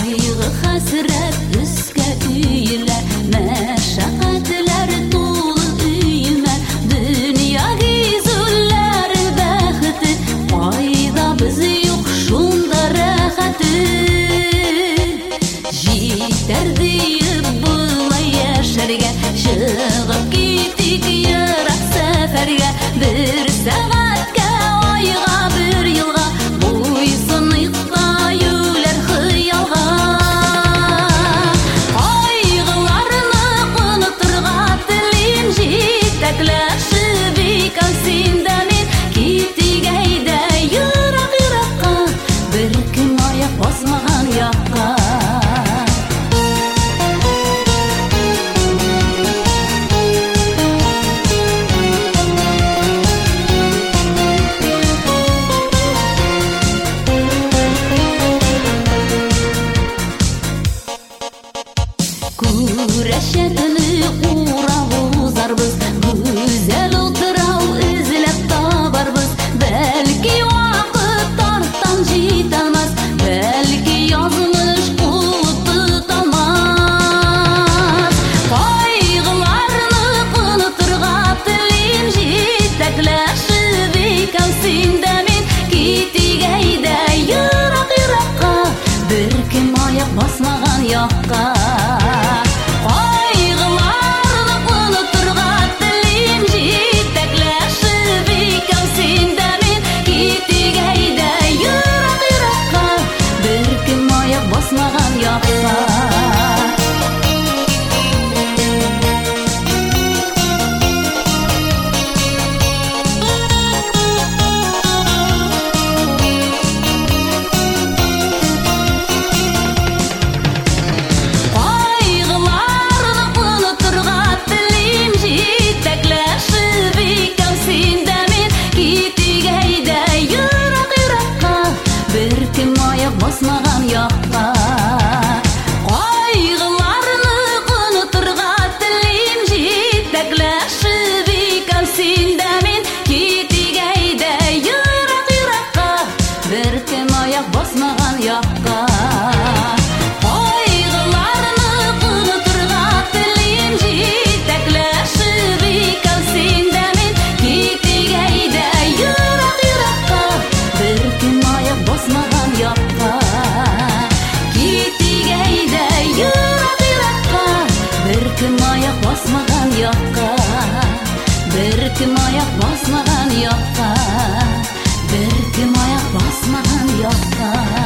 Кайгы хәсрәт өскә өелә, мәшәкатьләр тулы өемә. Дөнья гизүләр бәхете, кайда без юк шунда рәхәте. Җитәр диеп болай яшәргә, чыгып китик ерак сәфәргә. Бер сәгатькә, айга, бер елга, буйсыныйк та юләр хыялга. Кайгыларны онытырга телим, җитәкләшеп икән син дә мин. Китик әйдә ерак-еракка, беркем аяк басмаган якка. Күрәшәкне урап узарбыз, гүзәл утрау эзләп табарбыз. Бәлки вакыт арттан җитәлмәс, бәлки язмыш кулы тоталмас. Кайгыларны онытырга телим, җитәкләшеп икән син дә мин. Китик әйдә ерак-еракка, беркем аяк басмаган якка. Басмаган якка. Кайгыларны онытырга телим, җитәкләшеп икән син дә мин. Китик әйдә ерак-еракка, беркем аяк басмаган якка. Кайгыларны онытырга телим, җитәкләшеп икән син дә мин. Китик әйдә ерак-еракка, беркем аяк басмаган якка. Кайгыларны онытырга телим, җитәкләшеп икән син дә мин. Китик әйдә ерак-еракка, беркем аяк басмаган якка. Китик әйдә ерак-еракка, беркем аяк басмаган якка. Беркем аяк басмаган якка, беркем аяк басмаган якка.